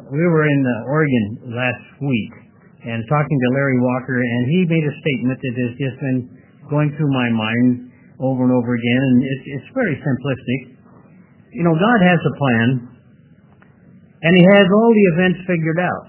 we were in Oregon last week and talking to Larry Walker, and he made a statement that has just been going through my mind over and over again, and it's very simplistic. You know, God has a plan, and He has all the events figured out.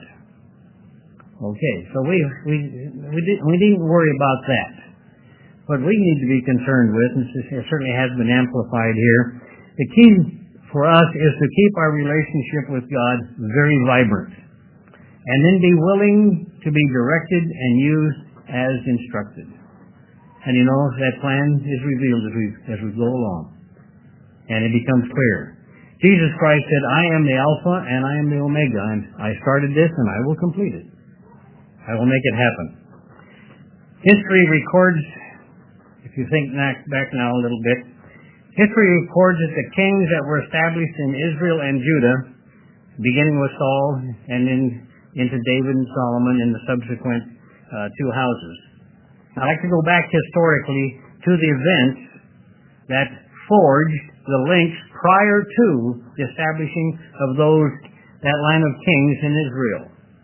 Okay, so we didn't worry about that. What we need to be concerned with, and it certainly has been amplified here, the key for us is to keep our relationship with God very vibrant, and then be willing to be directed and used as instructed. And you know, that plan is revealed as we go along, and it becomes clear. Jesus Christ said, I am the Alpha and I am the Omega, and I started this and I will complete it. I will make it happen. History records, if you think back now a little bit, history records that the kings that were established in Israel and Judah, beginning with Saul and then into David and Solomon and the subsequent two houses. I'd like to go back historically to the events that forged the links prior to the establishing of that line of kings in Israel.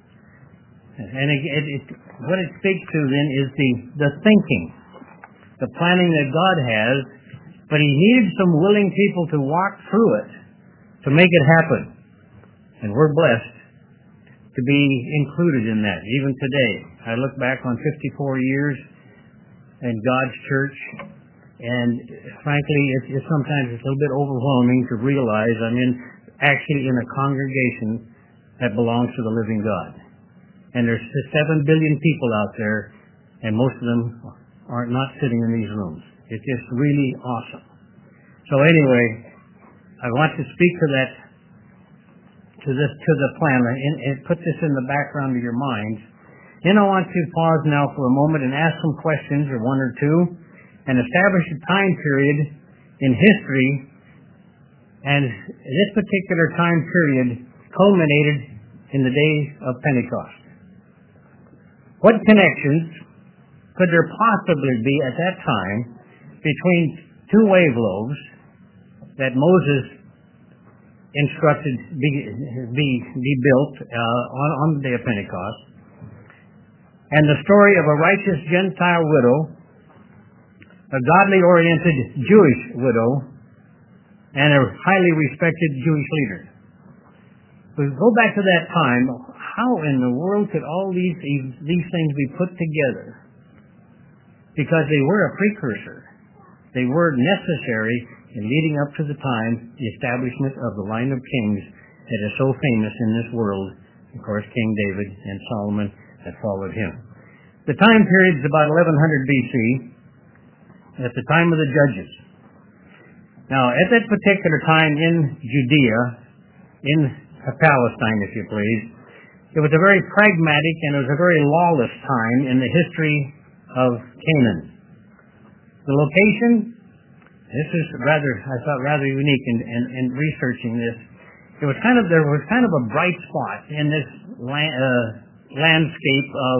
And what it speaks to then is the thinking, the planning that God has, but He needed some willing people to walk through it to make it happen. And we're blessed to be included in that, even today. I look back on 54 years in God's church, and frankly, sometimes it's a little bit overwhelming to realize I'm actually in a congregation that belongs to the living God. And there's 7 billion people out there, and most of them are not sitting in these rooms. It's just really awesome. So anyway, I want to speak to that, to the plan, and put this in the background of your minds. Then I want to pause now for a moment and ask some questions, or one or two, and establish a time period in history, and this particular time period culminated in the day of Pentecost. What connections could there possibly be at that time between two wave loaves that Moses instructed be built on the day of Pentecost, and the story of a righteous Gentile widow, a godly-oriented Jewish widow, and a highly respected Jewish leader? We go back to that time. How in the world could all these things be put together? Because they were a precursor. They were necessary in leading up to the time, the establishment of the line of kings that is so famous in this world. Of course, King David and Solomon that followed him. The time period is about 1100 BC, at the time of the Judges. Now, at that particular time in Judea, in Palestine, if you please, it was a very pragmatic and it was a very lawless time in the history of Canaan. The location, this is I thought rather unique in researching this. There was kind of a bright spot in this landscape of,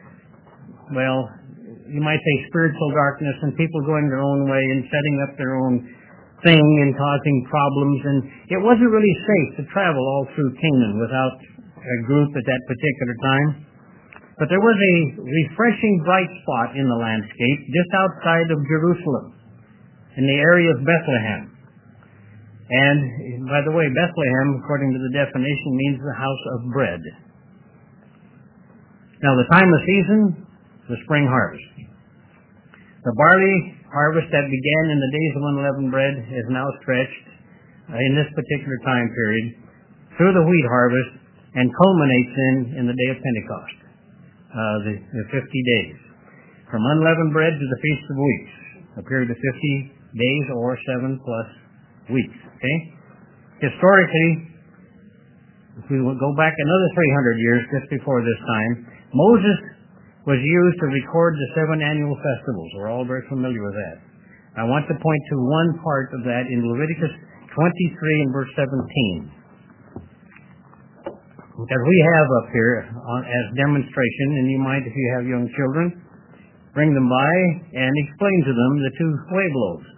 well, you might say spiritual darkness and people going their own way and setting up their own thing and causing problems, and it wasn't really safe to travel all through Canaan without a group at that particular time. But there was a refreshing bright spot in the landscape just outside of Jerusalem, in the area of Bethlehem. And, by the way, Bethlehem, according to the definition, means the house of bread. Now, the time of season, the spring harvest. The barley harvest that began in the days of unleavened bread is now stretched in this particular time period through the wheat harvest and culminates in the day of Pentecost, the 50 days. From unleavened bread to the Feast of Weeks, a period of 50 days or 7 plus weeks. Okay? Historically, if we will go back another 300 years just before this time, Moses was used to record the 7 annual festivals. We're all very familiar with that. I want to point to one part of that in Leviticus 23 and verse 17. Because we have up here as demonstration, and you might, if you have young children, bring them by and explain to them the 2 wave loaves.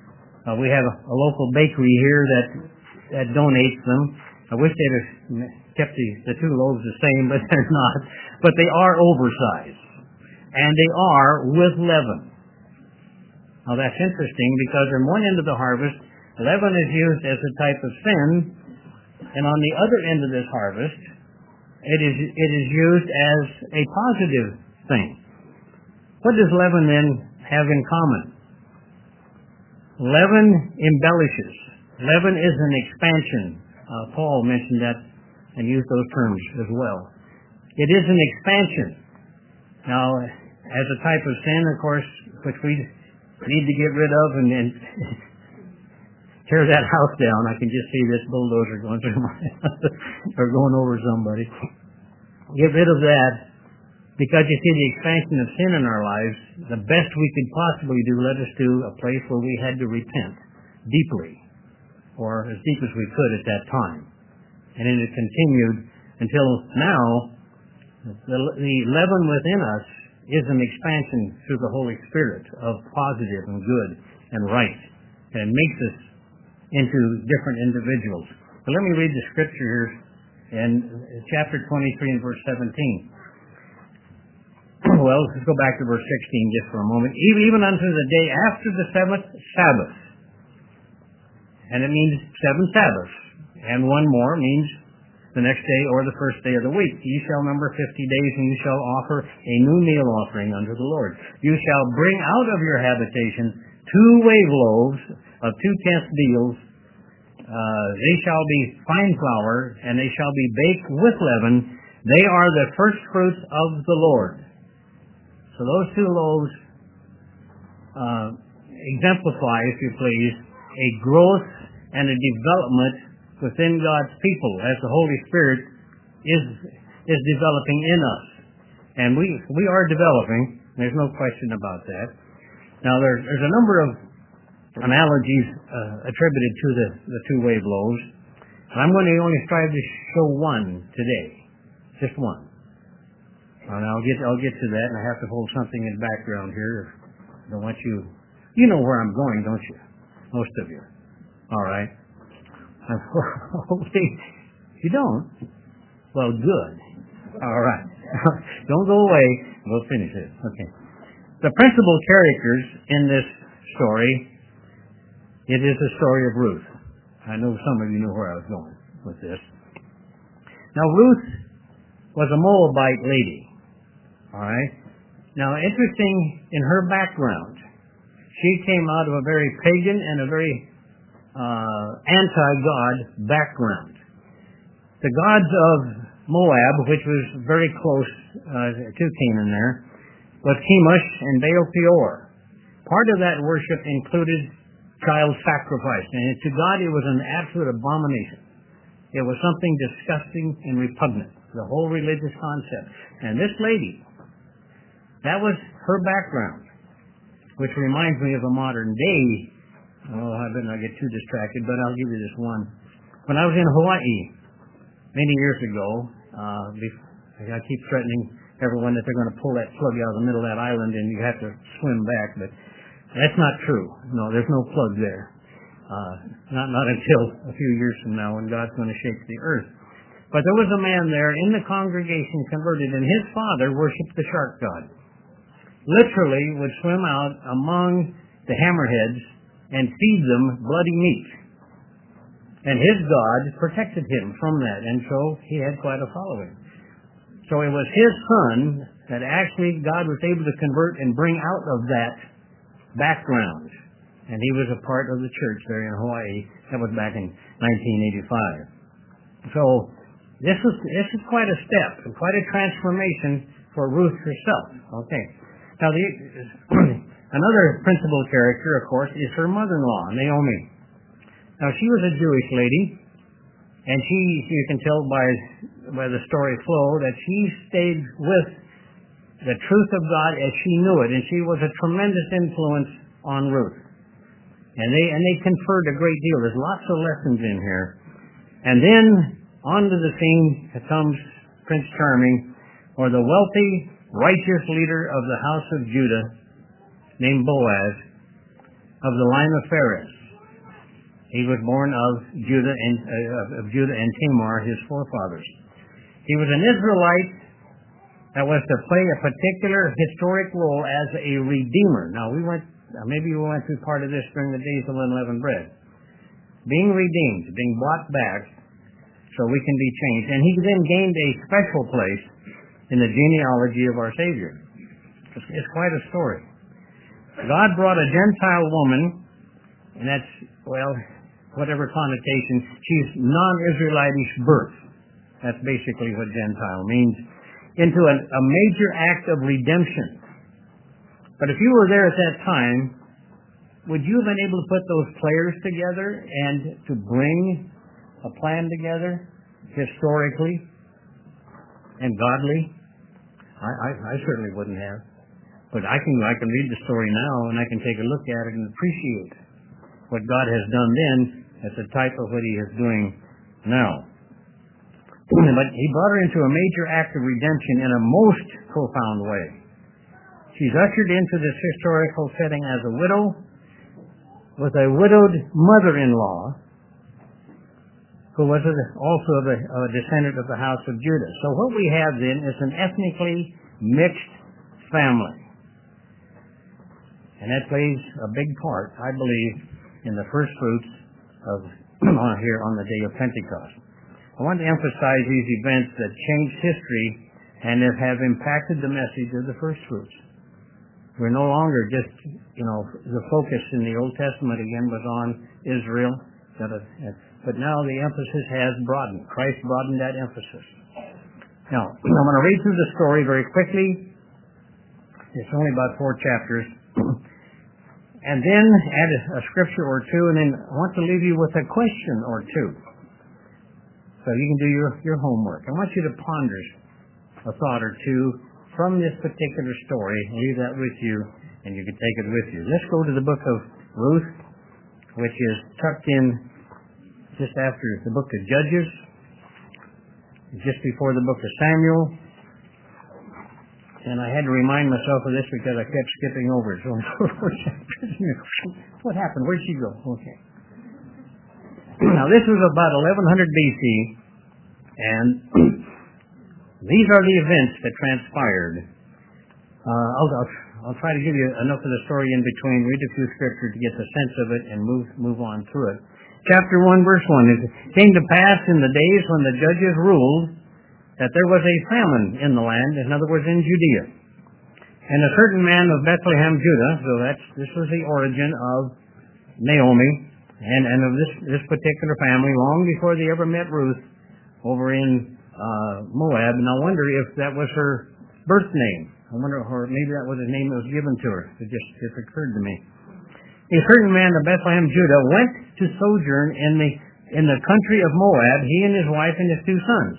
We have a local bakery here that donates them. I wish they'd have kept the two loaves the same, but they're not. But they are oversized. And they are with leaven. Now that's interesting because on one end of the harvest, leaven is used as a type of sin, and on the other end of this harvest, it is used as a positive thing. What does leaven then have in common? Leaven embellishes. Leaven is an expansion. Paul mentioned that and used those terms as well. It is an expansion. Now, as a type of sin, of course, which we need to get rid of and tear that house down. I can just see this bulldozer going through my or going over somebody. Get rid of that, because you see the expansion of sin in our lives. The best we could possibly do led us to a place where we had to repent deeply, or as deep as we could at that time. And then it continued until now. The leaven within us is an expansion through the Holy Spirit of positive and good and right, and makes us into different individuals. But let me read the scripture here in chapter 23 and verse 17. Well, let's go back to verse 16 just for a moment. Even unto the day after the seventh Sabbath. And it means 7 Sabbaths. And one more means the next day or the first day of the week. Ye shall number 50 days, and you shall offer a new meal offering unto the Lord. You shall bring out of your habitation 2 wave loaves of 2/10 deals. They shall be fine flour, and they shall be baked with leaven. They are the first fruits of the Lord. So those 2 loaves exemplify, if you please, a growth and a development within God's people as the Holy Spirit is developing in us. And we are developing. There's no question about that. Now there's a number of analogies attributed to the 2 wave loaves. And I'm going to only strive to show one today. Just one. And I'll get to that, and I have to hold something in the background here. I don't want you know where I'm going, don't you? Most of you. All right. Okay. You don't? Well, good. All right. Don't go away. We'll finish it. Okay. The principal characters in this story, it is the story of Ruth. I know some of you knew where I was going with this. Now, Ruth was a Moabite lady. All right. Now, interesting in her background, she came out of a very pagan and a very anti-God background. The gods of Moab, which was very close to Canaan there, was Chemosh and Baal Peor. Part of that worship included child sacrifice, and to God it was an absolute abomination. It was something disgusting and repugnant, the whole religious concept. And this lady, that was her background, which reminds me of a modern day. I better not get too distracted, but I'll give you this one. When I was in Hawaii many years ago, I keep threatening everyone that they're going to pull that plug out of the middle of that island and you have to swim back, but that's not true. No, there's no plug there. Not until a few years from now when God's going to shake the earth. But there was a man there in the congregation converted, and his father worshipped the shark god. Literally would swim out among the hammerheads and feed them bloody meat. And his God protected him from that, and so he had quite a following. So it was his son that actually God was able to convert and bring out of that background. And he was a part of the church there in Hawaii. That was back in 1985. So this is quite a step and quite a transformation for Ruth herself. Okay. Now another principal character, of course, is her mother-in-law, Naomi. Now, she was a Jewish lady, and you can tell by the story flow that she stayed with the truth of God as she knew it, and she was a tremendous influence on Ruth. And they conferred a great deal. There's lots of lessons in here. And then onto the scene comes Prince Charming, or the wealthy, righteous leader of the house of Judah, named Boaz, of the line of Pharez. He was born of Judah and Tamar, his forefathers. He was an Israelite that was to play a particular historic role as a redeemer. Now, maybe we went through part of this during the days of unleavened bread. Being redeemed, being bought back so we can be changed. And he then gained a special place in the genealogy of our Savior. It's quite a story. God brought a Gentile woman, and that's, well, whatever connotation, she's non-Israelitish birth. That's basically what Gentile means. Into a major act of redemption. But if you were there at that time, would you have been able to put those players together and to bring a plan together, historically and godly? I certainly wouldn't have. But I can read the story now, and I can take a look at it and appreciate what God has done then as a type of what He is doing now. But He brought her into a major act of redemption in a most profound way. She's ushered into this historical setting as a widow, with a widowed mother-in-law, who was also a descendant of the house of Judah. So what we have then is an ethnically mixed family. And that plays a big part, I believe, in the first fruits of here on the day of Pentecost. I want to emphasize these events that changed history and that have impacted the message of the first fruits. We're no longer just, the focus in the Old Testament again was on Israel, but now the emphasis has broadened. Christ broadened that emphasis. Now, I'm going to read through the story very quickly. It's only about 4 chapters. And then add a scripture or two, and then I want to leave you with a question or two. So you can do your homework. I want you to ponder a thought or two from this particular story. Leave that with you, and you can take it with you. Let's go to the book of Ruth, which is tucked in just after the book of Judges, just before the book of Samuel. And I had to remind myself of this because I kept skipping over it. So what happened? Where'd she go? Okay. Now, this was about 1100 BC, and these are the events that transpired. I'll try to give you enough of the story in between, read a few scriptures to get the sense of it, and move on through it. Chapter 1, verse 1, it came to pass in the days when the judges ruled that there was a famine in the land, in other words, in Judea. And a certain man of Bethlehem, Judah, so this was the origin of Naomi, and of this particular family, long before they ever met Ruth over in Moab. And I wonder if that was her birth name. I wonder, or maybe that was the name that was given to her. It just occurred to me. A certain man of Bethlehem, Judah, went to sojourn in the country of Moab, he and his wife and his 2 sons.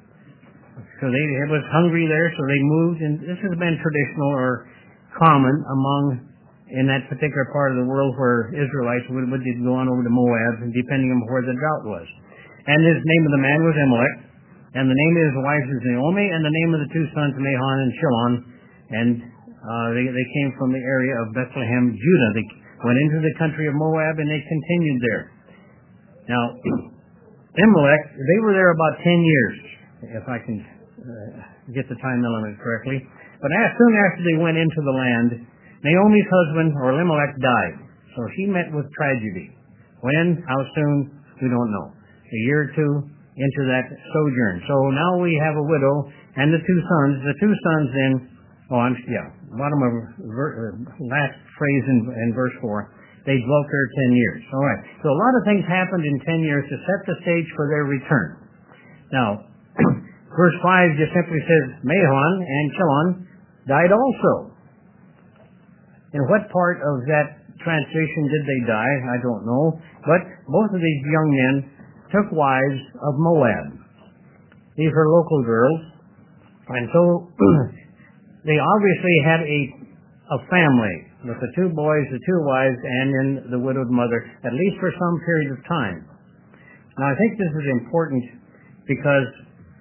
So they was hungry there, so they moved, and this has been traditional or common in that particular part of the world where Israelites would go on over to Moab, and depending on where the drought was. And his name of the man was Elimelech, and the name of his wife is Naomi, and the name of the 2 sons, Mahlon and Chilion, and they came from the area of Bethlehem, Judah. They went into the country of Moab, and they continued there. Now, Elimelech, they were there about 10 years, if I can get the time element correctly. But as soon after they went into the land, Naomi's husband, or Elimelech, died. So she met with tragedy. When? How soon? We don't know. A year or 2 into that sojourn. So now we have a widow and the 2 sons. The 2 sons then, bottom of last phrase in verse 4, they dwelt there 10 years. All right. So a lot of things happened in 10 years to set the stage for their return. Now, verse 5 just simply says, Mahlon and Chilion died also. In what part of that translation did they die? I don't know. But both of these young men took wives of Moab. These were local girls. And so they obviously had a family with the 2 boys, the 2 wives, and then the widowed mother, at least for some period of time. Now I think this is important because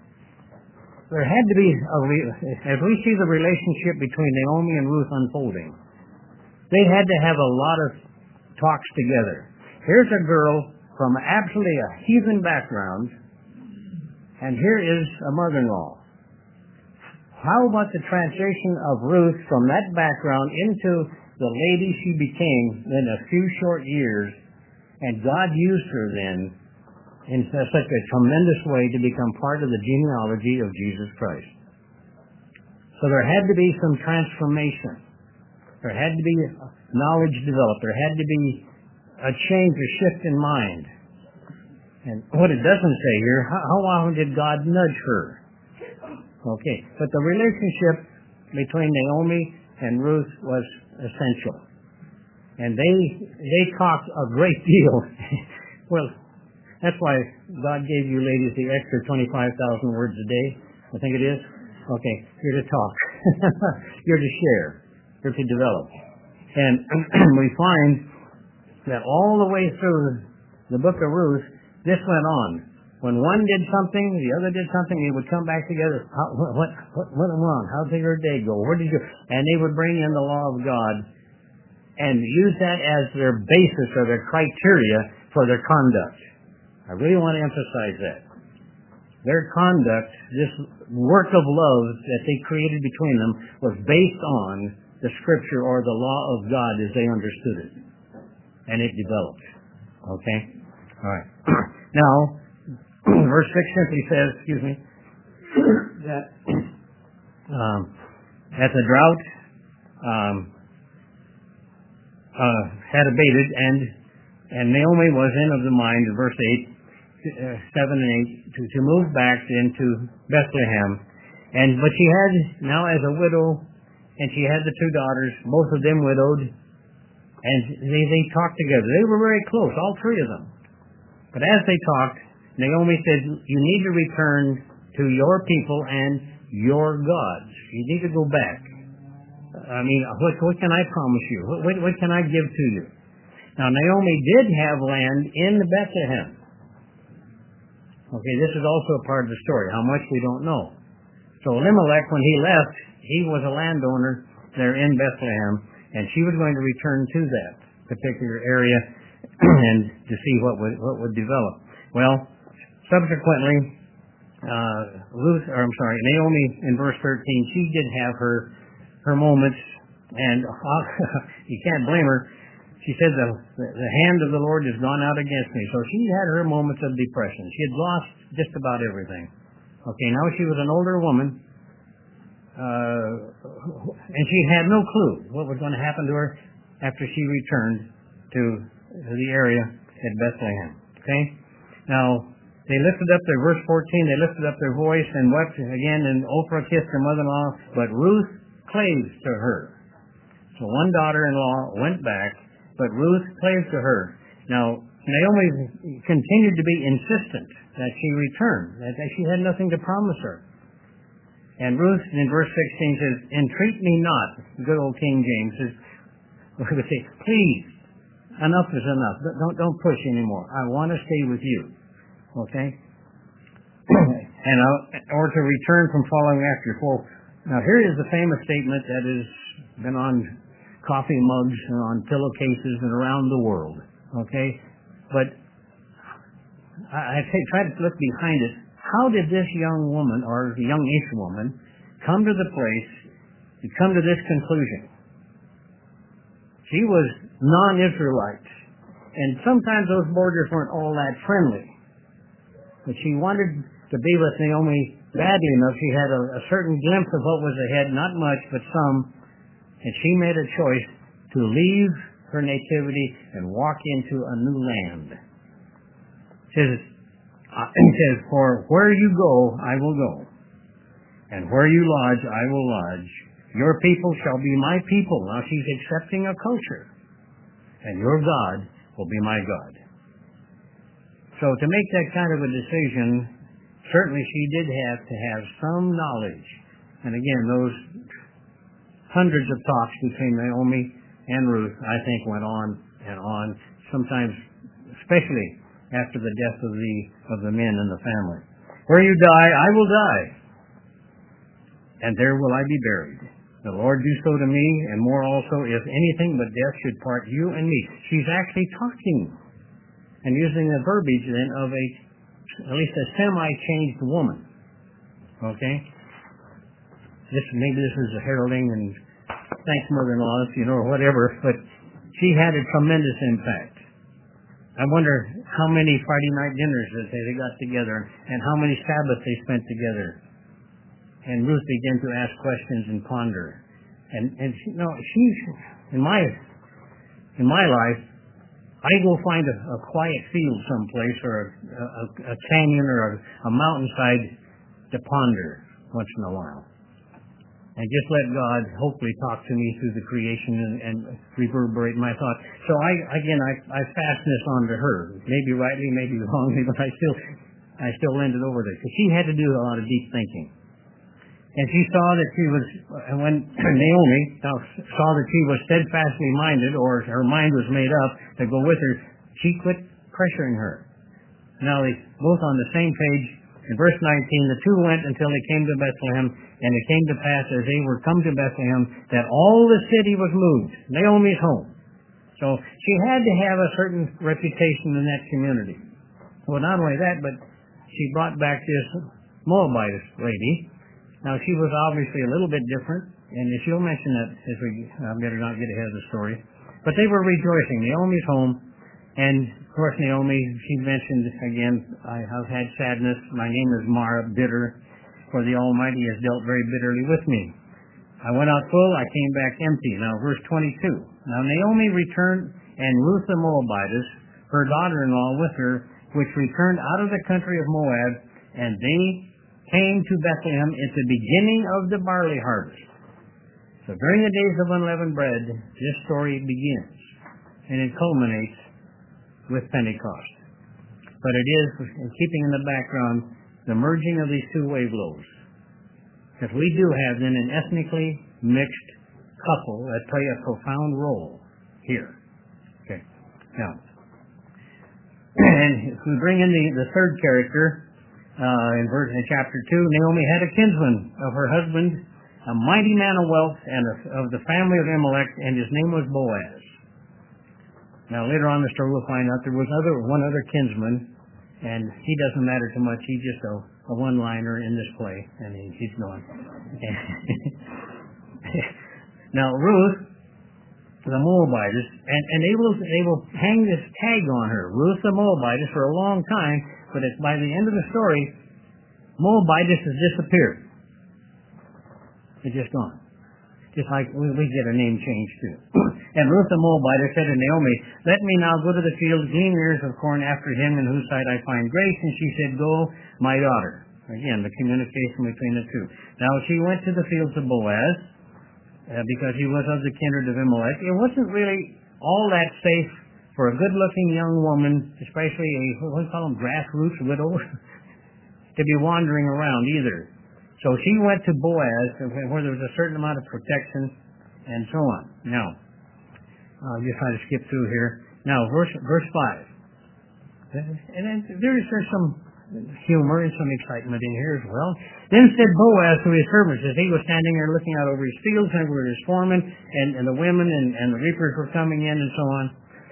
there had to be, as we see the relationship between Naomi and Ruth unfolding, they had to have a lot of talks together. Here's a girl from absolutely a heathen background, and here is a mother-in-law. How about the transition of Ruth from that background into the lady she became in a few short years, and God used her then in such a tremendous way to become part of the genealogy of Jesus Christ. So there had to be some transformation. There had to be knowledge developed. There had to be a change, a shift in mind. And what it doesn't say here, how often did God nudge her? Okay, but the relationship between Naomi and Ruth was essential. And they talked a great deal. Well, that's why God gave you ladies the extra 25,000 words a day, I think it is. Okay, you're to talk. You're to share. You're to develop. And we find that all the way through the book of Ruth, this went on. When one did something, the other did something, they would come back together. What went wrong? How did your day go? Where did you? And they would bring in the law of God and use that as their basis or their criteria for their conduct. I really want to emphasize that. Their conduct, this work of love that they created between them, was based on the Scripture or the law of God as they understood it. And it developed. Okay? All right. Now, verse 6 simply says, that that the drought had abated, and Naomi was in of the mind, in verse 7 and 8, to move back into Bethlehem. But she had now as a widow, and she had the two daughters, both of them widowed, and they talked together. They were very close, all three of them. But as they talked, Naomi said, you need to return to your people and your gods. You need to go back. I mean, what can I promise you? What can I give to you? Now, Naomi did have land in Bethlehem. Okay, this is also a part of the story. How much we don't know. So Elimelech, when he left, he was a landowner there in Bethlehem, and she was going to return to that particular area and to see what would develop. Well, subsequently, Naomi in verse 13, she did have her moments, and you can't blame her. She said, the hand of the Lord has gone out against me. So she had her moments of depression. She had lost just about everything. Okay, now she was an older woman, and she had no clue what was going to happen to her after she returned to the area at Bethlehem. Okay? Now, they lifted up their, verse 14, they lifted up their voice and wept again, and Oprah kissed her mother-in-law, but Ruth clave to her. So one daughter-in-law went back, but Ruth clave to her. Now, Naomi continued to be insistent that she return, that she had nothing to promise her. And Ruth, in verse 16, says, entreat me not, good old King James says, would say, please, enough is enough. Don't push anymore. I want to stay with you. Okay? Or to return from following after you. Now, here is the famous statement that has been on coffee mugs and on pillowcases and around the world. Okay? But I try to look behind it. How did this young woman, or youngish woman, come to the place to come to this conclusion? She was non-Israelite. And sometimes those borders weren't all that friendly. But she wanted to be with Naomi badly enough. She had a certain glimpse of what was ahead, not much, but some. And she made a choice to leave her nativity and walk into a new land. It says, for where you go, I will go. And where you lodge, I will lodge. Your people shall be my people. Now she's accepting a culture. And your God will be my God. So to make that kind of a decision, certainly she did have to have some knowledge. And again, those hundreds of talks between Naomi and Ruth, I think, went on and on, sometimes especially after the death of the men in the family. Where you die, I will die, and there will I be buried. The Lord do so to me, and more also, if anything but death should part you and me. She's actually talking and using the verbiage then of a at least a semi-changed woman. Okay? Maybe this is a heralding, and thanks, mother-in-law, or whatever, but she had a tremendous impact. I wonder how many Friday night dinners that they got together and how many Sabbaths they spent together. And Ruth began to ask questions and ponder. And she's in my life, I go find a quiet field someplace or a canyon or a mountainside to ponder once in a while. And just let God hopefully talk to me through the creation and reverberate my thoughts. So I fasten this on to her. Maybe rightly, maybe wrongly, but I still lend it over to her. Because she had to do a lot of deep thinking. And she saw that she was, when Naomi saw that she was steadfastly minded, or her mind was made up to go with her, she quit pressuring her. Now they both on the same page. In verse 19, the two went until they came to Bethlehem, and it came to pass as they were come to Bethlehem that all the city was moved, Naomi's home. So she had to have a certain reputation in that community. Well, not only that, but she brought back this Moabitess lady. Now, she was obviously a little bit different, and she'll mention that I better not get ahead of the story. But they were rejoicing. Naomi's home. And, of course, Naomi, she mentioned, again, I have had sadness. My name is Mara, bitter, for the Almighty has dealt very bitterly with me. I went out full, I came back empty. Now, verse 22. Now, Naomi returned, and Ruth the Moabitess, her daughter-in-law with her, which returned out of the country of Moab, and they came to Bethlehem at the beginning of the barley harvest. So during the days of unleavened bread, this story begins, and it culminates with Pentecost. But it is, keeping in the background, the merging of these two wave loaves. Because we do have then an ethnically mixed couple that play a profound role here. Okay. Now, and if we bring in the third character, in chapter 2, Naomi had a kinsman of her husband, a mighty man of wealth, and of the family of Elimelech, and his name was Boaz. Now, later on in the story, we'll find out there was one other kinsman, and he doesn't matter too much. He's just a one-liner in this play, and he's gone. Now, Ruth, the Moabitess, and they will hang this tag on her, Ruth the Moabitess, for a long time, but by the end of the story, Moabitess has disappeared. It's just gone. Just like we get a name change too. And Ruth the Moabitess said to Naomi, "Let me now go to the field, glean ears of corn after him in whose sight I find grace." And she said, "Go, my daughter." Again, the communication between the two. Now she went to the fields of Boaz, because he was of the kindred of Elimelech. It wasn't really all that safe for a good-looking young woman, especially what do you call them, grassroots widow, to be wandering around either. So she went to Boaz, where there was a certain amount of protection, and so on. Now, I'll just try to skip through here. Now, verse 5. And then there's some humor and some excitement in here as well. Then said Boaz to his servants, as he was standing there looking out over his fields, and were his foremen, and the women and the reapers were coming in, and so on,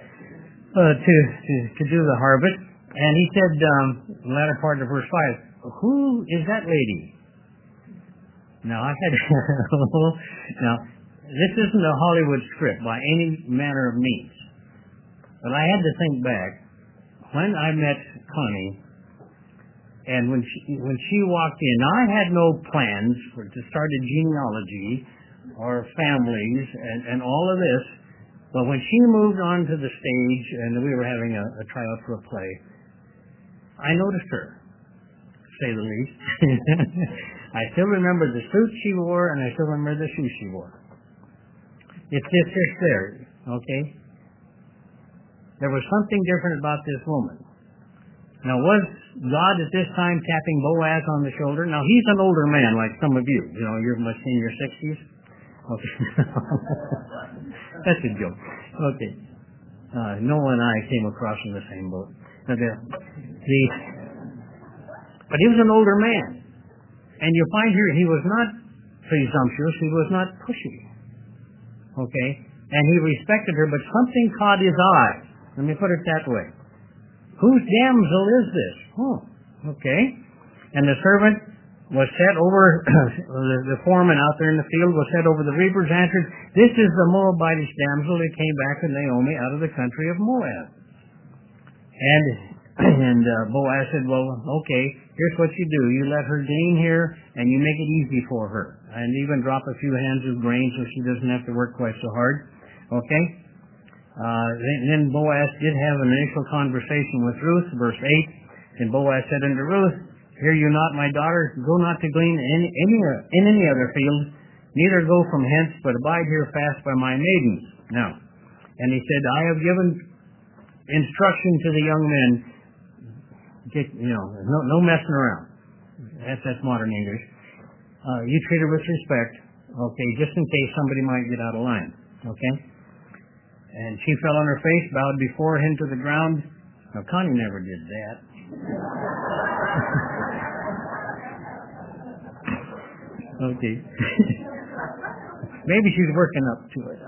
to do the harvest. And he said, the latter part of verse 5, "Who is that lady?" Now, now, this isn't a Hollywood script by any manner of means. But I had to think back. When I met Connie, and when she walked in, now I had no plans to start a genealogy or families and all of this. But when she moved onto the stage and we were having a tryout for a play, I noticed her, to say the least. I still remember the suit she wore, and I still remember the shoes she wore. It's just there, okay? There was something different about this woman. Now, was God at this time tapping Boaz on the shoulder? Now, he's an older man, like some of you. You're much in your 60s. Okay. That's a joke. Okay. Noah and I came across in the same boat. But he was an older man. And you find here he was not presumptuous, he was not pushy. Okay? And he respected her, but something caught his eye. Let me put it that way. Whose damsel is this? Oh, Okay. And the servant was set over, the foreman out there in the field was set over the reapers, answered, "This is the Moabitish damsel that came back to Naomi out of the country of Moab." And Boaz said, "Well, okay, here's what you do. You let her glean here, and you make it easy for her. And even drop a few hands of grain so she doesn't have to work quite so hard." Okay? Then Boaz did have an initial conversation with Ruth, verse 8. And Boaz said unto Ruth, "Hear you not, my daughter? Go not to glean in any other field, neither go from hence, but abide here fast by my maidens." Now, and he said, "I have given instruction to the young men, no messing around." That's modern English. You treat her with respect, okay, just in case somebody might get out of line, okay? And she fell on her face, bowed before him to the ground. Now, Connie never did that. Okay. Maybe she's working up to it.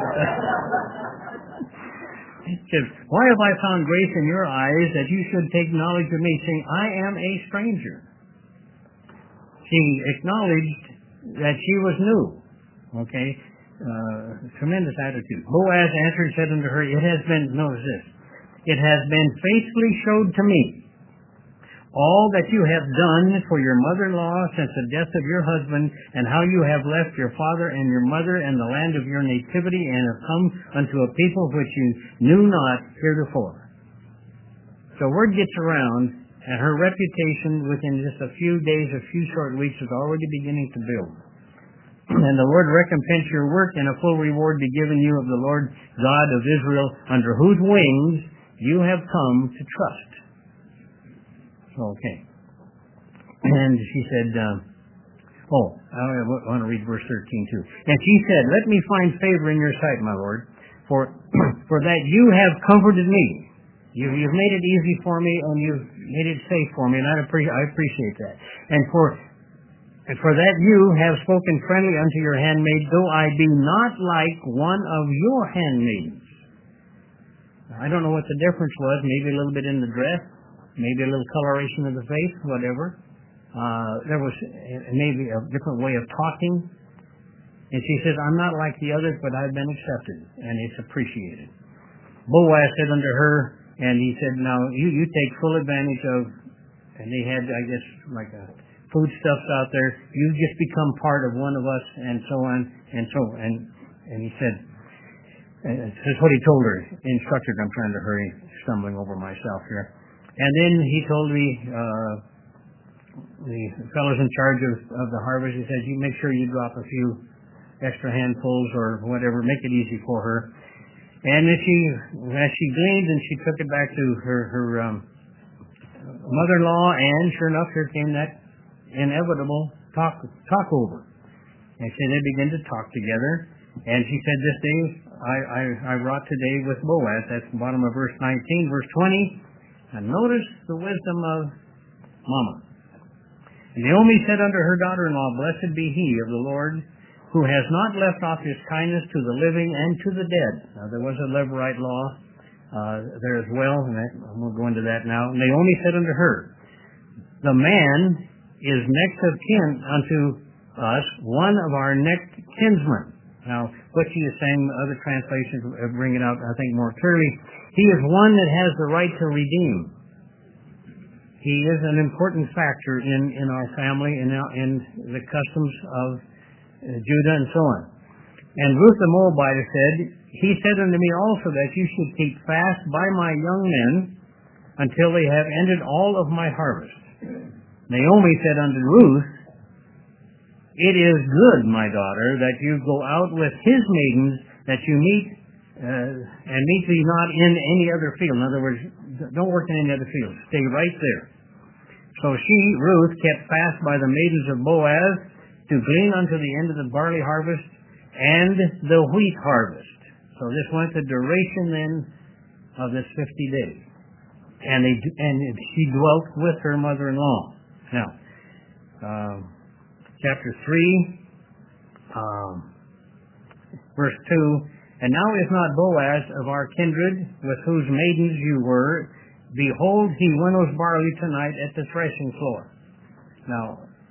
It says, "Why have I found grace in your eyes that you should take knowledge of me, saying, I am a stranger?" She acknowledged that she was new. Okay? Tremendous attitude. Boaz answered and said unto her, notice this, "It has been faithfully showed to me all that you have done for your mother-in-law since the death of your husband, and how you have left your father and your mother and the land of your nativity, and have come unto a people which you knew not heretofore." So word gets around, and her reputation within just a few days, a few short weeks, is already beginning to build. "And the Lord recompense your work, and a full reward be given you of the Lord God of Israel, under whose wings you have come to trust." Okay. And she said, I want to read verse 13 too. "And she said, Let me find favor in your sight, my Lord, for that you have comforted me. You've made it easy for me, and you've made it safe for me, and I appreciate that. And for that you have spoken friendly unto your handmaid, though I be not like one of your handmaids." I don't know what the difference was. Maybe a little bit in the dress, maybe a little coloration of the face, whatever. There was maybe a different way of talking. And she says, "I'm not like the others, but I've been accepted, and it's appreciated." Boaz said unto her, and he said, "Now you take full advantage of," and they had, I guess, like foodstuffs out there. "You just become part of one of us," and so on, and he said, this is what he told her, instructed. I'm trying to hurry, stumbling over myself here. And then he told me, the fellows in charge of the harvest, he said, "You make sure you drop a few extra handfuls or whatever, make it easy for her." And as she gleaned, and she took it back to her mother-in-law, and sure enough, here came that inevitable talk over. And so they began to talk together. And she said, "This day I wrought today with Boaz." That's the bottom of verse 19. Verse 20, and notice the wisdom of Mama. "And Naomi said unto her daughter-in-law, Blessed be he of the Lord, who has not left off his kindness to the living and to the dead." Now, there was a Levirate law there as well, and I'm going to go into that now. "Naomi said unto her, The man is next of kin unto us, one of our next kinsmen." Now, what she is saying, other translations bring it out, I think, more clearly. He is one that has the right to redeem. He is an important factor in our family, in the customs of Judah and so on. "And Ruth the Moabite said, He said unto me also that you should keep fast by my young men until they have ended all of my harvest. Naomi said unto Ruth, It is good, my daughter, that you go out with his maidens, that you meet thee not in any other field." In other words, don't work in any other field. Stay right there. "So she, Ruth, kept fast by the maidens of Boaz to glean unto the end of the barley harvest and the wheat harvest." So this went the duration then of this 50 days. And she dwelt with her mother-in-law. Now, chapter 3, verse 2, "And now is not Boaz of our kindred, with whose maidens you were, Behold, he winnows barley tonight at the threshing floor. Now,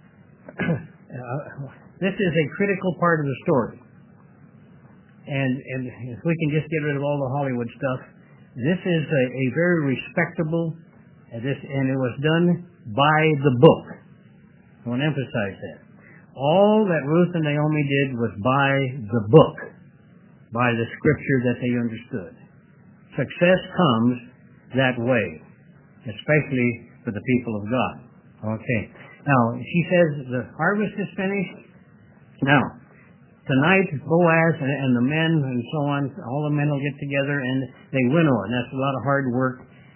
this is a critical part of the story. And if we can just get rid of all the Hollywood stuff, this is a very respectable, and it was done by the book. I want to emphasize that. All that Ruth and Naomi did was by the book, by the scripture that they understood. Success comes that way, especially for the people of God. Okay. Now, she says the harvest is finished. Now, tonight, Boaz and the men and so on, all the men will get together and they winnow, and that's a lot of hard work,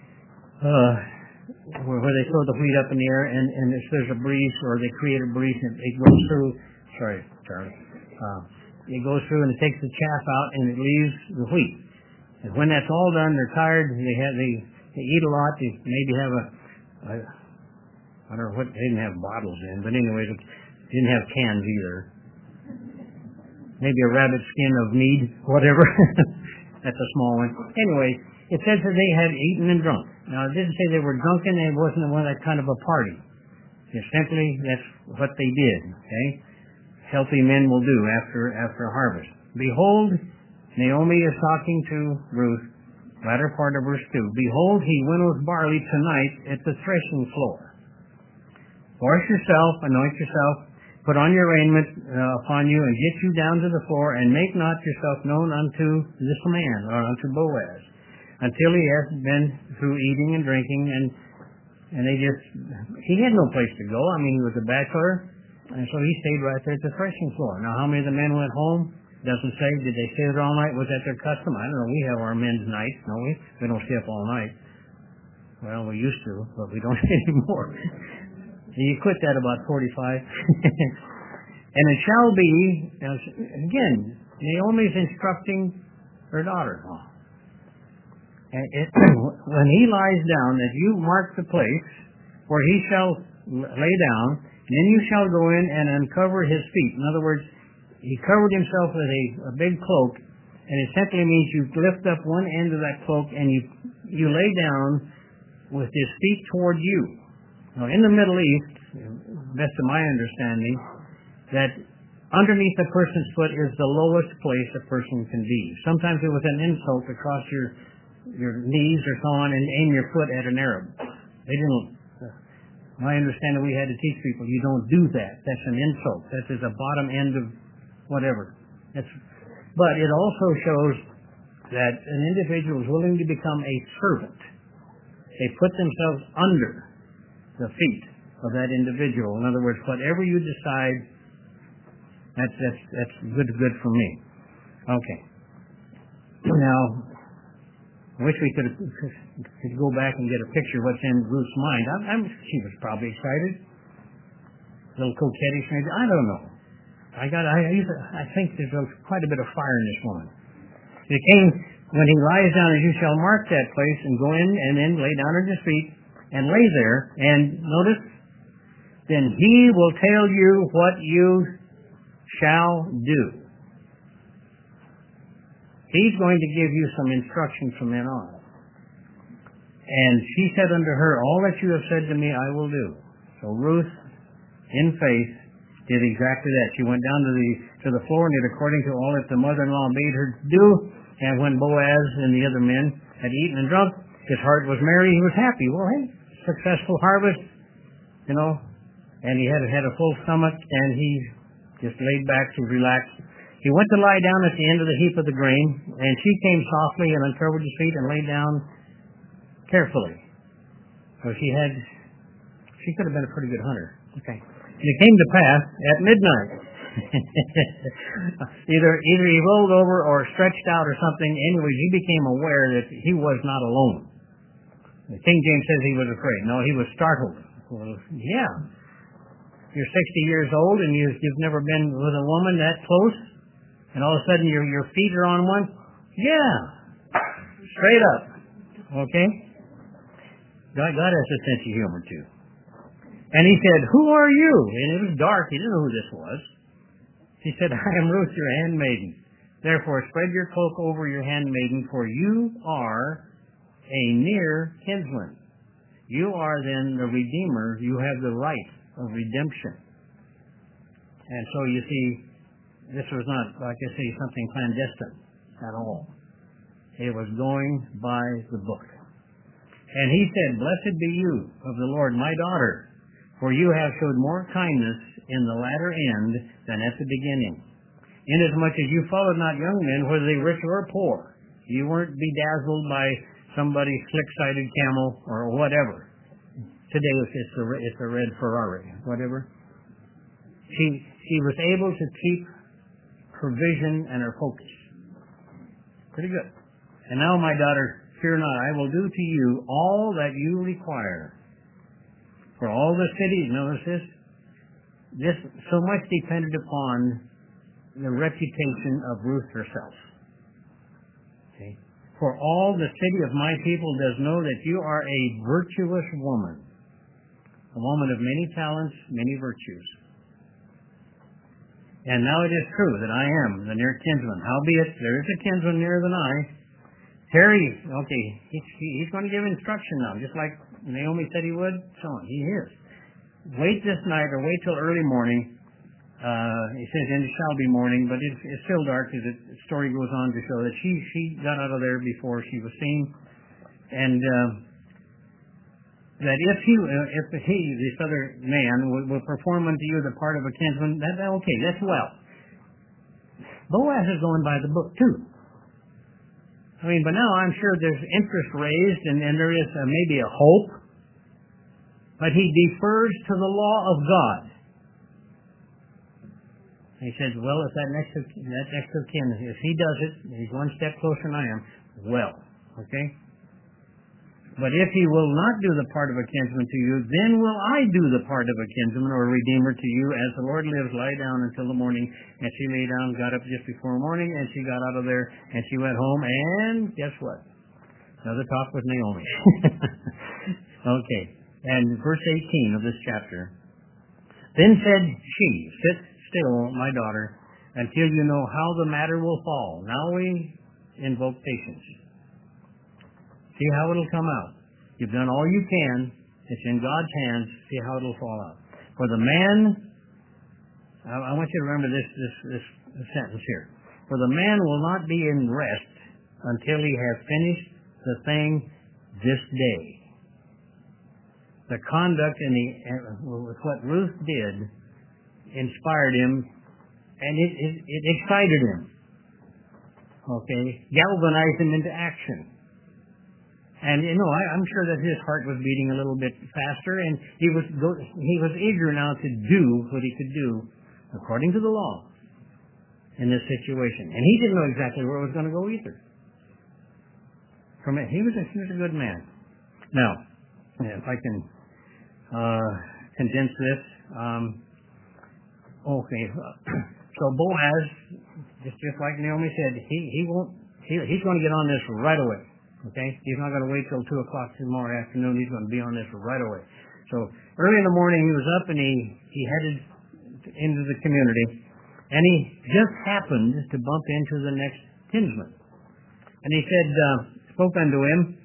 where they throw the wheat up in the air, and if there's a breeze, or they create a breeze, and it goes through, sorry, Charlie, it goes through and it takes the chaff out and it leaves the wheat. And when that's all done, they're tired, they eat a lot, they maybe have I don't know what, they didn't have bottles in, but anyway, they didn't have cans either. Maybe a rabbit skin of mead, whatever. That's a small one. Anyway, it says that they had eaten and drunk. Now, it didn't say they were drunken. It wasn't one of that kind of a party. Simply, that's what they did. Okay, healthy men will do after harvest. Behold, Naomi is talking to Ruth, latter part of verse 2. Behold, he winnows barley tonight at the threshing floor. Wash yourself, anoint yourself, put on your raiment upon you, and get you down to the floor, and make not yourself known unto this man, or unto Boaz, until he has been through eating and drinking, and he had no place to go. I mean, he was a bachelor, and so he stayed right there at the threshing floor. Now, how many of the men went home? Doesn't say. Did they stay there all night? Was that their custom? I don't know. We have our men's nights, don't we? We don't stay up all night. Well, we used to, but we don't anymore. You quit that about 45. And it shall be, again, Naomi's instructing her daughter. When he lies down, that you mark the place where he shall lay down, and then you shall go in and uncover his feet. In other words, he covered himself with a big cloak, and it simply means you lift up one end of that cloak and you lay down with his feet toward you. Now, in the Middle East, best of my understanding, that underneath a person's foot is the lowest place a person can be. Sometimes it was an insult to cross your knees or so on and aim your foot at an Arab. They didn't. My understanding, we had to teach people, you don't do that. That's an insult. That is a bottom end of whatever. But it also shows that an individual is willing to become a servant. They put themselves under the feet of that individual. In other words, whatever you decide, that's good for me. Okay. Now, I wish we could go back and get a picture of what's in Ruth's mind. She was probably excited, a little coquettish maybe. I don't know. I think there's quite a bit of fire in this woman. It came when he lies down, as you shall mark that place and go in and then lay down at his feet and lay there. And notice, then he will tell you what you shall do. He's going to give you some instruction from then on. And she said unto her, all that you have said to me, I will do. So Ruth, in faith, did exactly that. She went down to the floor and did according to all that the mother-in-law bade her do. And when Boaz and the other men had eaten and drunk, his heart was merry, he was happy. Well, hey, successful harvest, and he had a full stomach, and he just laid back to relax. He went to lie down at the end of the heap of the grain, and she came softly and uncovered his feet and lay down carefully. So she could have been a pretty good hunter. Okay. And it came to pass at midnight. Either he rolled over or stretched out or something. Anyway, he became aware that he was not alone. The King James says he was afraid. No, he was startled. Well, yeah. You're 60 years old and you've never been with a woman that close, and all of a sudden your feet are on one? Yeah. Straight up. Okay? God has a sense of humor too. And he said, who are you? And it was dark. He didn't know who this was. He said, I am Ruth, your handmaiden. Therefore, spread your cloak over your handmaiden, for you are a near kinsman. You are then the Redeemer. You have the right of redemption. And so you see, this was not, like I say, something clandestine at all. It was going by the book. And he said, "Blessed be you of the Lord, my daughter, for you have showed more kindness in the latter end than at the beginning. Inasmuch as you followed not young men, whether they rich or poor. You weren't bedazzled by somebody's slick-sided camel or whatever. Today it's a red Ferrari, whatever. She was able to keep her vision and her focus. Pretty good. And now, my daughter, fear not, I will do to you all that you require. For all the cities," notice this so much depended upon the reputation of Ruth herself. Okay. "For all the city of my people does know that you are a virtuous woman, a woman of many talents, many virtues. And now it is true that I am the near kinsman. Howbeit, there is a kinsman nearer than I. Terry," okay, he's going to give instruction now, just like Naomi said he would, so on. He is. "Wait this night, or wait till early morning." He says, "And it shall be morning," but it's still dark, as the story goes on to show that she got out of there before she was seen. And that if he, this other man, will perform unto you the part of a kinsman, that's well. Boaz is going by the book too. I mean, but now I'm sure there's interest raised, and there is maybe a hope, but he defers to the law of God. He says, "Well, if that next of kin, if he does it, he's one step closer than I am. Well, okay. But if he will not do the part of a kinsman to you, then will I do the part of a kinsman or a redeemer to you. As the Lord lives, lie down until the morning." And she lay down, got up just before morning, and she got out of there, and she went home, and guess what? Another talk with Naomi. Okay. And verse 18 of this chapter. "Then said she, Sit still, my daughter, until you know how the matter will fall." Now we invoke patience. See how it'll come out. You've done all you can. It's in God's hands. See how it'll fall out. "For the man," I want you to remember this sentence here. "For the man will not be in rest until he has finished the thing this day." The conduct with what Ruth did inspired him, and it excited him. Okay, galvanized him into action. And I'm sure that his heart was beating a little bit faster, and he was eager now to do what he could do according to the law in this situation. And he didn't know exactly where it was going to go either. He was a good man. Now, if I can condense this, okay. So Boaz, just like Naomi said, he's going to get on this right away. Okay? He's not going to wait till 2 o'clock tomorrow afternoon. He's going to be on this right away. So early in the morning he was up, and he headed into the community, and he just happened to bump into the next kinsman. And he said, spoke unto him,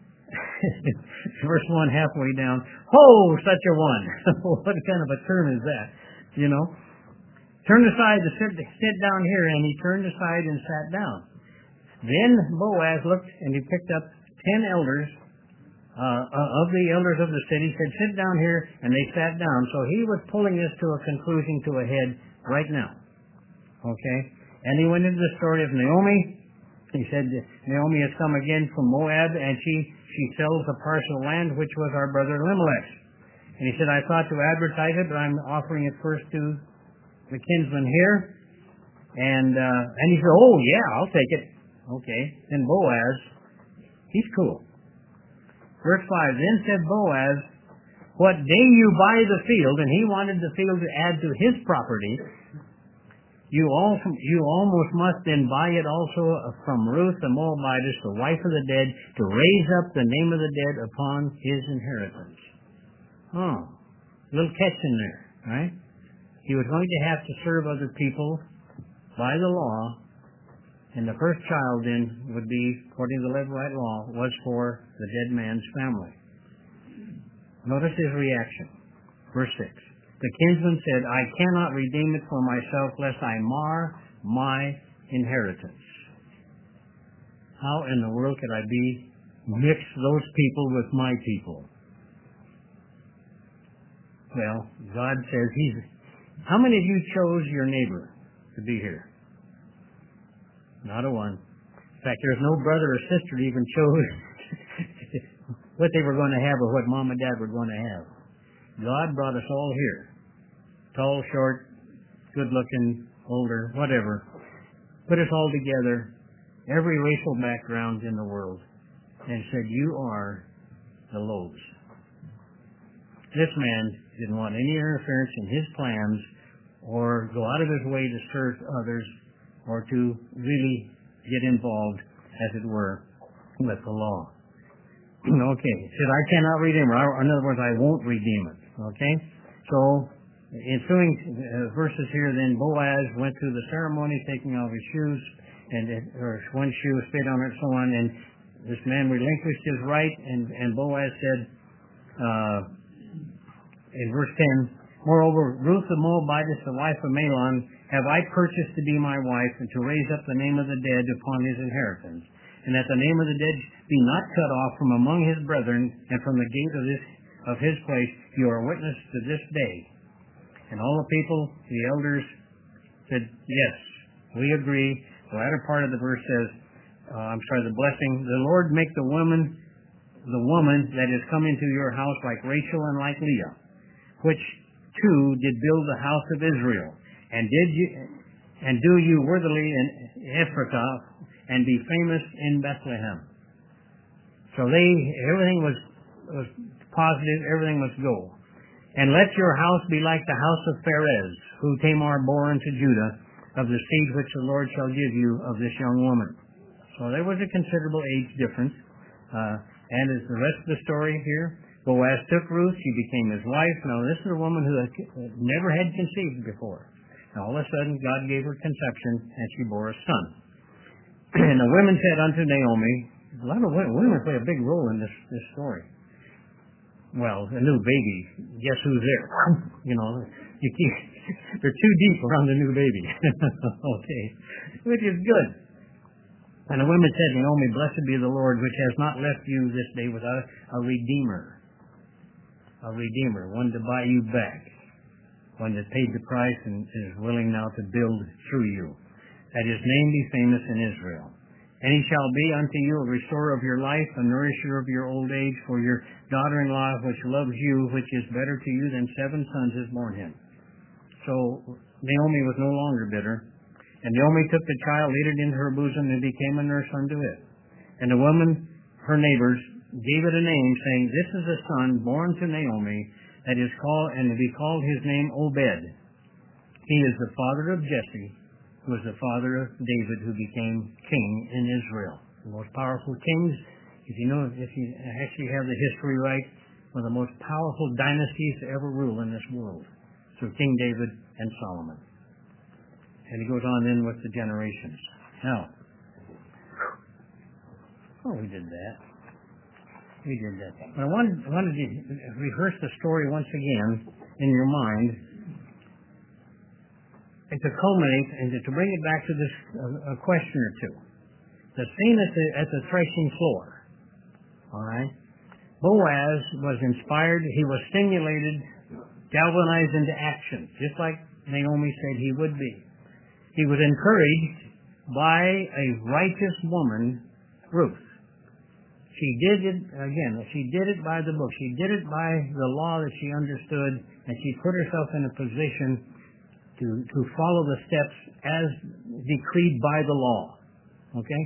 verse 1 halfway down, "Ho, such a one." What kind of a term is that? "Turn aside to sit down here," and he turned aside and sat down. Then Boaz looked, and he picked up 10 elders of the elders of the city, said, "Sit down here," and they sat down. So he was pulling this to a conclusion, to a head right now. Okay? And he went into the story of Naomi. He said, "Naomi has come again from Moab, and she sells a parcel of land which was our brother Elimelech's." And he said, "I thought to advertise it, but I'm offering it first to the kinsman here." And he said, "Oh, yeah, I'll take it." Okay. Then Boaz, he's cool. Verse 5, "Then said Boaz, What day you buy the field," and he wanted the field to add to his property, you almost must then buy it also from Ruth the Moabitess, the wife of the dead, to raise up the name of the dead upon his inheritance." Oh, a little catch in there, right? He was going to have to serve other people by the law, and the first child then would be, according to the Levite law, was for the dead man's family. Notice his reaction. Verse 6. The kinsman said, I cannot redeem it for myself, lest I mar my inheritance. How in the world could I mix those people with my people? Well, God says how many of you chose your neighbor to be here? Not a one. In fact, there's no brother or sister that even chose what they were going to have or what mom and dad were going to have. God brought us all here. Tall, short, good-looking, older, whatever. Put us all together, every racial background in the world, and said, you are the loaves. This man didn't want any interference in his plans or go out of his way to serve others or to really get involved, as it were, with the law. Okay, he said, I cannot redeem it. In other words, I won't redeem it. Okay? So, ensuing verses here, then Boaz went through the ceremony, taking off his shoes, or one shoe, spit on it, so on, and this man relinquished his right, and Boaz said, in verse 10, moreover, Ruth the Moabitess, the wife of Mahlon, have I purchased to be my wife, and to raise up the name of the dead upon his inheritance, and that the name of the dead be not cut off from among his brethren, and from the gate of his place. You are witness to this day. And all the people, the elders, said, yes, we agree. The latter part of the verse says, the blessing, the Lord make the woman that is come into your house like Rachel and like Leah, which two did build the house of Israel, and do you worthily in Ephrathah, and be famous in Bethlehem. So everything was positive, everything was go. And let your house be like the house of Perez, who Tamar bore unto Judah, of the seed which the Lord shall give you of this young woman. So there was a considerable age difference. And as the rest of the story here, Boaz took Ruth, she became his wife. Now this is a woman who never had conceived before. And all of a sudden God gave her conception, and she bore a son. And the women said unto Naomi, a lot of women play a big role in this story. Well, a new baby, guess who's there? They're too deep around the new baby. Okay, which is good. And the women said, Naomi, blessed be the Lord, which has not left you this day without a redeemer. A redeemer, one to buy you back. One that paid the price and is willing now to build through you, that his name be famous in Israel. And he shall be unto you a restorer of your life, a nourisher of your old age, for your daughter-in-law, which loves you, which is better to you than 7 sons, is born him. So Naomi was no longer bitter. And Naomi took the child, laid it into her bosom, and became a nurse unto it. And the woman, her neighbors, gave it a name, saying, this is a son born to Naomi, that is called, and to be called his name Obed. He is the father of Jesse, who was the father of David, who became king in Israel. The most powerful kings, if you actually have the history right, one of the most powerful dynasties to ever rule in this world. So King David and Solomon. And he goes on then with the generations. Now, we did that. But I wanted to rehearse the story once again in your mind, and to culminate and to bring it back to this a question or two. The scene at the threshing floor. All right. Boaz was inspired. He was stimulated, galvanized into action, just like Naomi said he would be. He was encouraged by a righteous woman, Ruth. She did it by the book. She did it by the law that she understood, and she put herself in a position to follow the steps as decreed by the law. Okay?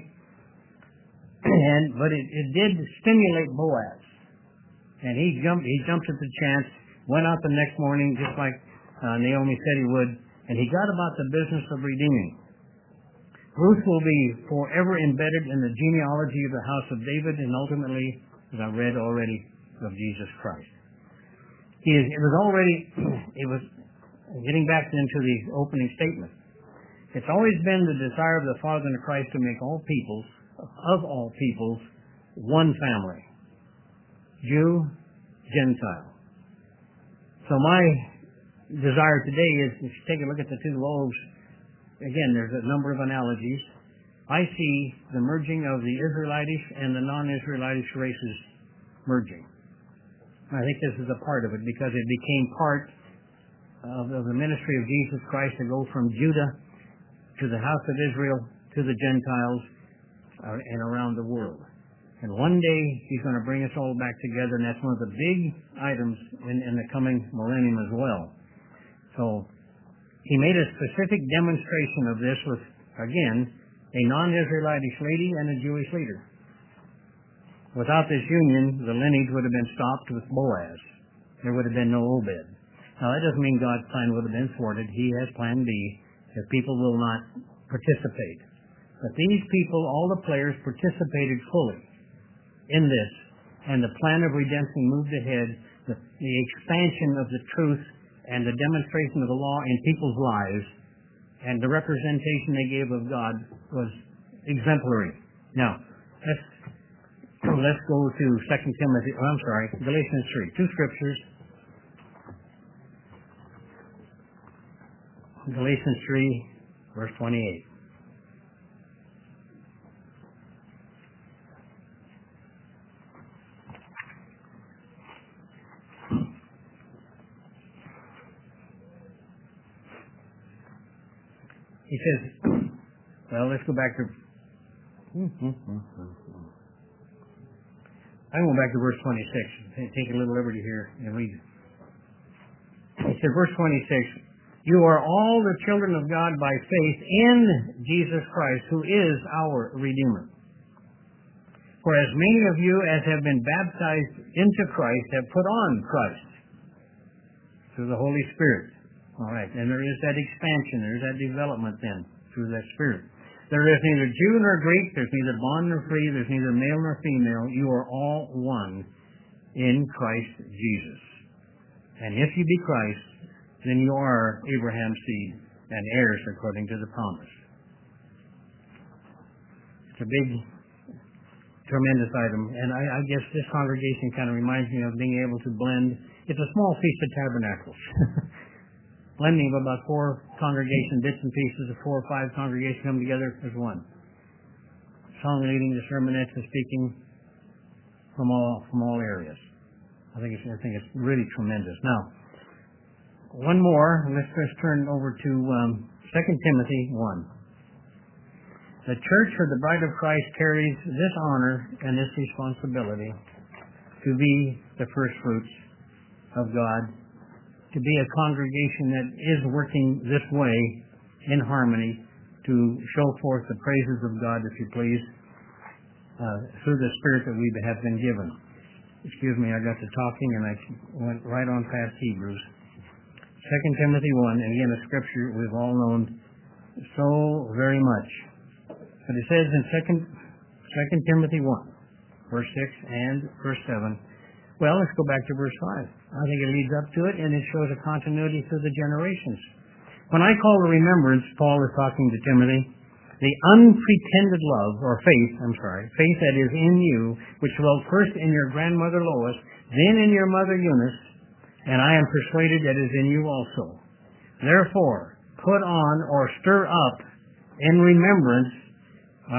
But it did stimulate Boaz. And he jumped at the chance, went out the next morning just like Naomi said he would, and he got about the business of redeeming. Ruth will be forever embedded in the genealogy of the house of David, and ultimately, as I read already, of Jesus Christ. It was getting back into the opening statement. It's always been the desire of the Father and Christ to make all peoples, one family. Jew, Gentile. So my desire today is to take a look at the two loaves. Again, there's a number of analogies. I see the merging of the Israelitish and the non-Israelitish races merging. I think this is a part of it because it became part of the ministry of Jesus Christ to go from Judah to the house of Israel to the Gentiles and around the world. And one day He's going to bring us all back together, and that's one of the big items in the coming millennium as well. So He made a specific demonstration of this with, again, a non-Israelitish lady and a Jewish leader. Without this union, the lineage would have been stopped with Boaz. There would have been no Obed. Now, that doesn't mean God's plan would have been thwarted. He has plan B if people will not participate. But these people, all the players, participated fully in this, and the plan of redemption moved ahead. The expansion of the truth and the demonstration of the law in people's lives and the representation they gave of God was exemplary. Now, let's go to Galatians 3. Two scriptures. Galatians 3, verse 28. He says, well, let's go back to, I'm going back to verse 26. Take a little liberty here and read it. He said, verse 26, you are all the children of God by faith in Jesus Christ, who is our Redeemer. For as many of you as have been baptized into Christ have put on Christ through the Holy Spirit. All right, and there is that expansion, there is that development then through that Spirit. There is neither Jew nor Greek, there's neither bond nor free, there's neither male nor female. You are all one in Christ Jesus. And if you be Christ, then you are Abraham's seed and heirs according to the promise. It's a big, tremendous item, and I guess this congregation kind of reminds me of being able to blend. It's a small Feast of Tabernacles. Blending of about 4 congregation bits and pieces of 4 or 5 congregations come together as one. Song leading, the sermonettes, and speaking from all areas. I think it's really tremendous. Now, one more. Let's turn over to 2 Timothy 1. The church or the bride of Christ carries this honor and this responsibility to be the first fruits of God, to be a congregation that is working this way in harmony to show forth the praises of God, if you please, through the Spirit that we have been given. Excuse me, I got to talking and I went right on past Hebrews. 2 Timothy 1, and again a scripture we've all known so very much. But it says in 2 Timothy 1, verse 6 and verse 7, well, let's go back to verse 5. I think it leads up to it, and it shows a continuity through the generations. When I call to remembrance, Paul is talking to Timothy, the unpretended love, or faith that is in you, which dwelt first in your grandmother Lois, then in your mother Eunice, and I am persuaded that is in you also. Therefore, put on or stir up in remembrance, I'm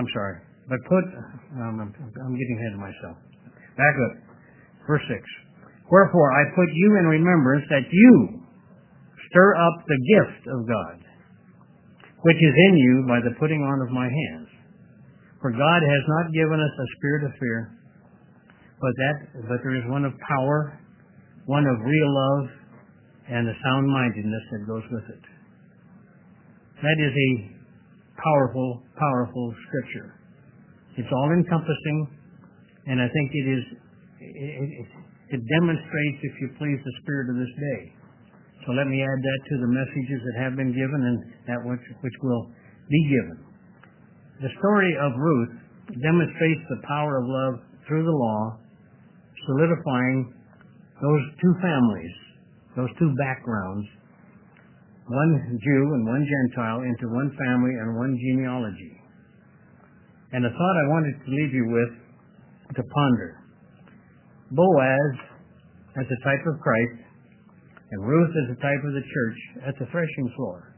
getting ahead of myself. Back up. Verse 6. Wherefore I put you in remembrance that you stir up the gift of God, which is in you by the putting on of my hands. For God has not given us a spirit of fear, but there is one of power, one of real love, and the sound-mindedness that goes with it. That is a powerful, powerful scripture. It's all-encompassing, and I think it demonstrates, if you please, the spirit of this day. So let me add that to the messages that have been given and that which will be given. The story of Ruth demonstrates the power of love through the law, solidifying those 2 families, those 2 backgrounds, one Jew and one Gentile, into one family and one genealogy. And the thought I wanted to leave you with to ponder. Boaz as a type of Christ, and Ruth as a type of the church at the threshing floor.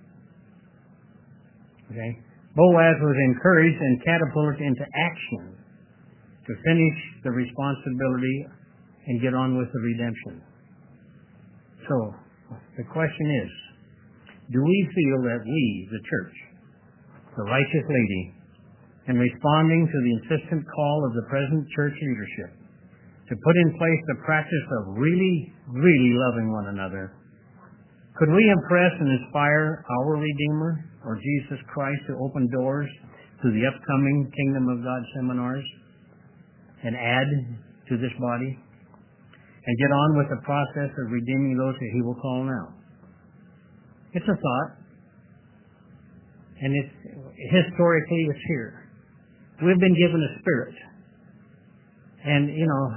Okay? Boaz was encouraged and catapulted into action to finish the responsibility and get on with the redemption. So, the question is, do we feel that we, the church, the righteous lady, in responding to the insistent call of the present church leadership to put in place the practice of really, really loving one another, could we impress and inspire our Redeemer or Jesus Christ to open doors to the upcoming Kingdom of God seminars and add to this body and get on with the process of redeeming those that He will call now? It's a thought, and historically it's here. We've been given a spirit, and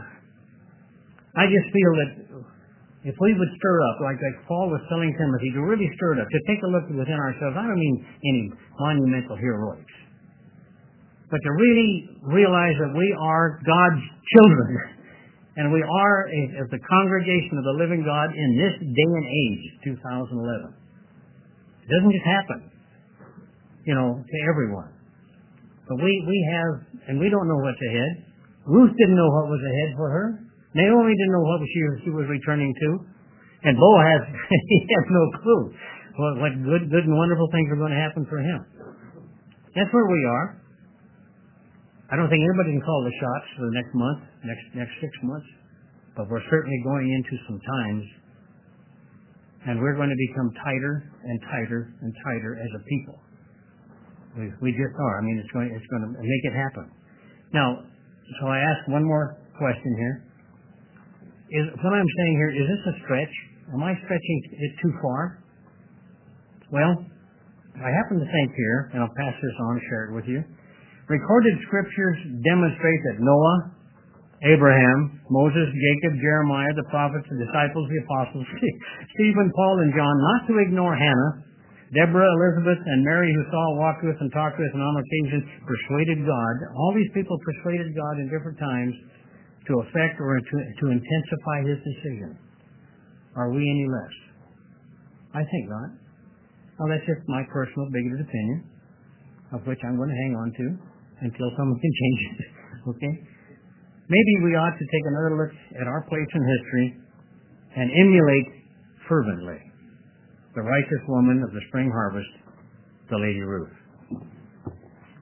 I just feel that if we would stir up, like Paul was telling Timothy, to really stir it up, to take a look within ourselves. I don't mean any monumental heroics, but to really realize that we are God's children, and we are of the congregation of the living God in this day and age, 2011. It doesn't just happen, to everyone. But we have, and we don't know what's ahead. Ruth didn't know what was ahead for her. Naomi didn't know what she was returning to. And Boaz, he had no clue what good and wonderful things are going to happen for him. That's where we are. I don't think anybody can call the shots for the next month, next 6 months. But we're certainly going into some times, and we're going to become tighter and tighter and tighter as a people. We just are. I mean, it's going to make it happen. Now, so I ask one more question here. What I'm saying here, is this a stretch? Am I stretching it too far? Well, I happen to think here, and I'll pass this on and share it with you. Recorded scriptures demonstrate that Noah, Abraham, Moses, Jacob, Jeremiah, the prophets, the disciples, the apostles, Stephen, Paul, and John, not to ignore Hannah, Deborah, Elizabeth, and Mary, who saw, walked with, and talked with, and on occasion persuaded God. All these people persuaded God in different times to affect or to intensify His decision. Are we any less? I think not. Well, that's just my personal bigoted opinion, of which I'm going to hang on to until someone can change it. Okay? Maybe we ought to take another look at our place in history and emulate fervently the righteous woman of the spring harvest, the Lady Ruth.